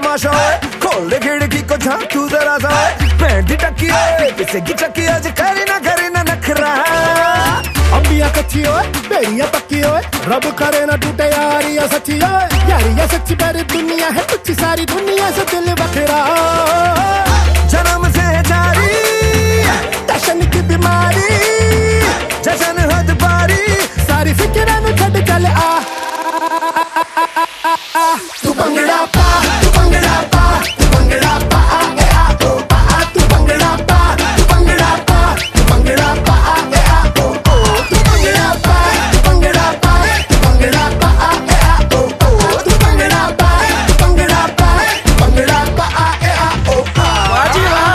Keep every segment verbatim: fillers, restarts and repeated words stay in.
तमाशा है, खोल दे खिड़की को झांक तू जरा सा, बैंड दी टक्की है किसे की चक्की आज करे ना करे ना नखरा। अंबिया कच्ची ओए बेड़िया पक्की ओए, रब करे ना टूटे यारिया सच्ची ओए, यारिया सच्ची पर दुनिया है कुछ सारी दुनिया से दिल बखरा। जन्म से जारी टशन की बीमारी, जशन हद पारी, सारी फिक्र नु छड़ चल आ, तू भंगड़ा पा तू भंगड़ा पा तू भंगड़ा पा ए आ ओ पा, तू भंगड़ा पा तू भंगड़ा पा तू भंगड़ा पा ए आ ओ ओ, तू भंगड़ा पा तू भंगड़ा पा तू भंगड़ा पा ए आ ओ ओ, तू भंगड़ा पा तू भंगड़ा पा तू भंगड़ा पा ए आ ओ आ। वाह जी वाह।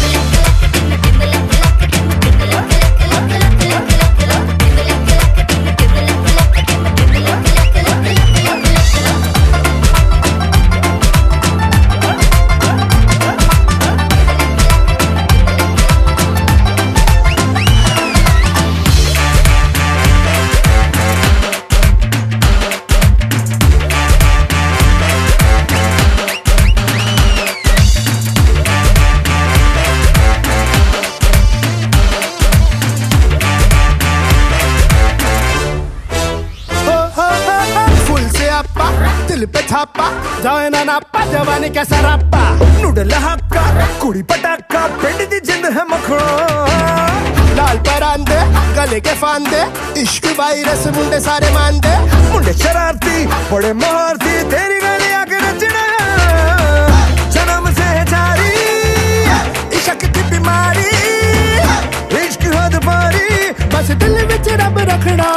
दिल पे छापा जाए ना नापा जवानी कैसा रापा, नूडल हक्का कुड़ी पटाखा पिंड दी जिंद है मखड़ा। लाल परांदे गले के फांदे इश्क वायरस मुंडे सारे मांदे, मुंडे शरारती बड़े महारती तेरी गली आके रचना। जन्म से जारी इश्क की बीमारी, इश्क हद पारी, बस दिल विच रब रखना।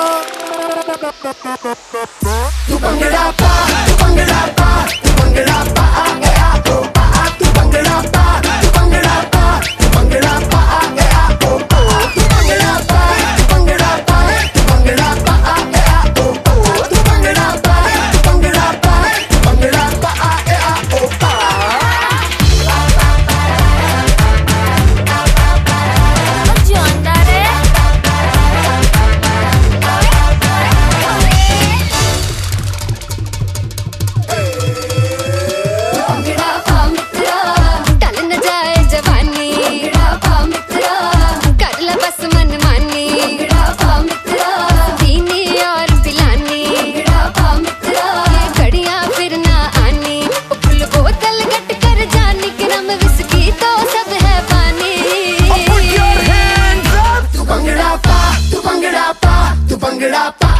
तू भंगड़ा पा तू भंगड़ा पा तू भंगड़ा पा ए आ ओ पा, तू भंगड़ा पा तू भंगड़ा पा तू भंगड़ा पा ए आ ओ ओ, तू भंगड़ा पा तू भंगड़ा पा तू भंगड़ा पा ए आ ओ ओ, तू भंगड़ा पा तू भंगड़ा पा तू भंगड़ा पा ए आ ओ पा। Bangada pa,